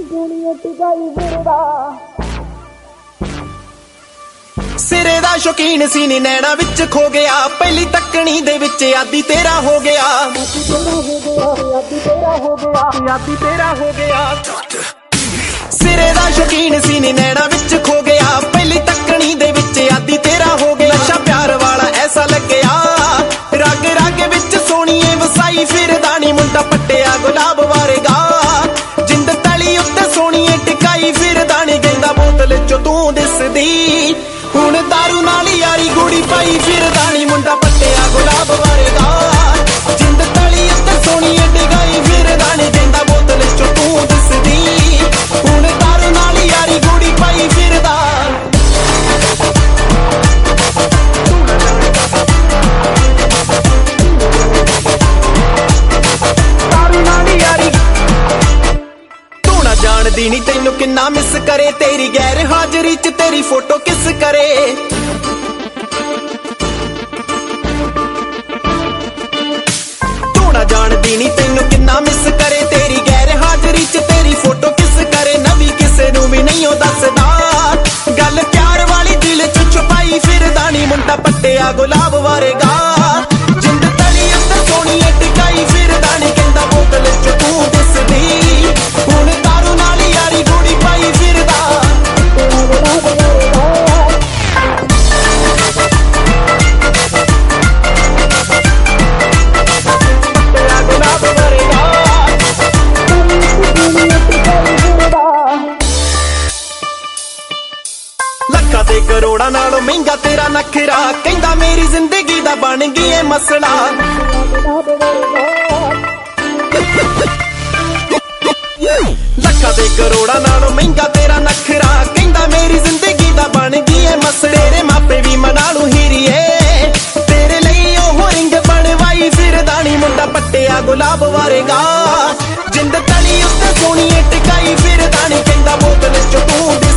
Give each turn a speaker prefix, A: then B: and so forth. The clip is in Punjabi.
A: ਦੁਨੀਆ ਟਿਕਾਈ ਫਿਰਦਾ
B: ਸਿਰੇ ਦਾ ਸ਼ੌਕੀਨ ਸੀ ਨੀ ਨੈਣਾ ਵਿੱਚ ਖੋ ਗਿਆ ਪਹਿਲੀ ਤੱਕਣੀ ਦੇ ਵਿੱਚ ਆਦੀ ਤੇਰਾ ਹੋ ਗਿਆ ਆਦੀ ਤੇਰਾ ਹੋ ਗਿਆ ਸਿਰੇ ਦਾ ਸ਼ੌਕੀਨ ਸੀ ਨੀ ਨੈਣਾ ਵਿੱਚ ਖੋ ਗਿਆ ਪਹਿਲੀ ਤੱਕਣੀ ਦੇ ਵਿੱਚ ਆਦੀ ਤੇਰਾ ਹੋ ਗਿਆ ਨਸ਼ਾ ਪਿਆਰ ਵਾਲਾ ਐਸਾ ਲੱਗਿਆ ਰਗ ਰਗ ਵਿੱਚ ਸੋਹਣੀਏ ਵਸਾਈ ਫਿਰਦਾ ਨੀ ਮੁੰਡਾ ਪੱਟਿਆ ਗੁਲਾਬ ਵਾਰੇਗਾ ਜਿੰਦ ਤਲੀ ਉੱਤੇ ਸੋਹਣੀਏ ਟਿਕਾਈ ਫਿਰਦਾ ਨੀ ਕਹਿੰਦਾ ਬੋਤਲ ਚੋਂ ਤੂੰ ਦਿਸਦੀ ਹੁਣ ਦਾਰੂ ਨਾਲ ਯਾਰੀ ਗੋੜੀ ਪਾਈ ਫਿਰਦਾ ਨੀ ਮੁੰਡਾ ਪੱਟਿਆ ਗੁਲਾਬ ਵਾਰੇਗਾ ਜਿੰਦ ਤਲੀ ਉੱਤੇ ਸੋਹਣੀਏ ਟਿਕਾਈ ਫਿਰਦਾ ਨੀ ਕਹਿੰਦਾ ਬੋਤਲ ਚੋਂ ਤੂੰ ਦਿਸਦੀ ਹੁਣ ਦਾਰੂ ਨਾਲ ਯਾਰੀ ਗੋੜੀ ਪਾਈ ਫਿਰਦਾ ਜਾਣਦੀ ਨੀ ਤੈਨੂੰ ਕਿੰਨਾ ਮਿਸ ਕਰੇ ਤੇਰੀ ਗੈਰ ਹਾਜ਼ਰੀ ਚ ਤੇਰੀ ਫੋਟੋ ਕਿਸ ਕਰੇ ਤੂੰ ਨਾ ਜਾਣਦੀ ਨੀ ਤੈਨੂੰ ਕਿੰਨਾ ਮਿਸ ਕਰੇ ਤੇਰੀ ਗੈਰ ਹਾਜ਼ਰੀ ਚ ਤੇਰੀ ਫੋਟੋ ਕਿਸ ਕਰੇ ਨਵੀਂ ਕਿਸੇ ਨੂੰ ਵੀ ਨਹੀਂ ਉਹ ਦੱਸਦਾ ਗੱਲ ਪਿਆਰ ਵਾਲੀ ਦਿਲ ਚ ਛੁਪਾਈ ਫਿਰਦਾ ਨੀ ਮੁੰਡਾ ਪੱਟਿਆ ਗੁਲਾਬ ਵਾਰੇਗਾ ਜਿੰਦ ਤਲੀ ਉੱਤੇ ਸੋਹਣੀ ਟਿਕਾਈ ਫਿਰਦਾ ਨੀ ਕਹਿੰਦਾ ਬੋਤਲ ਚ ਤੂੰ ਦਿਸਦੀ ਹੁਣ ਦਾਰੂ ਨਾਲ ਯਾਰੀ ਗੋੜੀ ਪਾਈ ਫਿਰਦਾ ਲੱਖਾਂ ਤੇ ਕਰੋੜਾਂ ਨਾਲੋਂ ਮਹਿੰਗਾ ਤੇਰਾ ਨਖਰਾ ਕਹਿੰਦਾ ਮੇਰੀ ਜ਼ਿੰਦਗੀ ਦਾ ਬਣ ਗਈ ਏ ਮਸਲਾ ਲੱਖਾਂ ਤੇ ਕਰੋੜਾਂ ਨਾਲੋਂ ਮਹਿੰਗਾ ਤੇਰਾ ਨਖਰਾ ਕਹਿੰਦਾ ਮੇਰੀ ਜ਼ਿੰਦਗੀ ਦਾ ਬਣ ਗਈ ਏ ਮਸਲਾ ਤੇਰੇ ਮਾਪੇ ਵੀ ਮਨਾ ਲੂ ਹੀਰੀਏ ਤੇਰੇ ਲਈ ਉਹ ਰਿੰਗ ਬਣਵਾਈ ਫਿਰਦਾ ਨੀ ਮੁੰਡਾ ਪੱਟਿਆ ਗੁਲਾਬ ਵਾਰੇਗਾ ਜਿੰਦ ਤਲੀ ਉੱਤੇ ਸੋਹਣੀਏ ਟਿਕਾਈ ਫਿਰਦਾ ਨੀ ਕਹਿੰਦਾ ਬੋਤਲ ਚ ਤੂੰ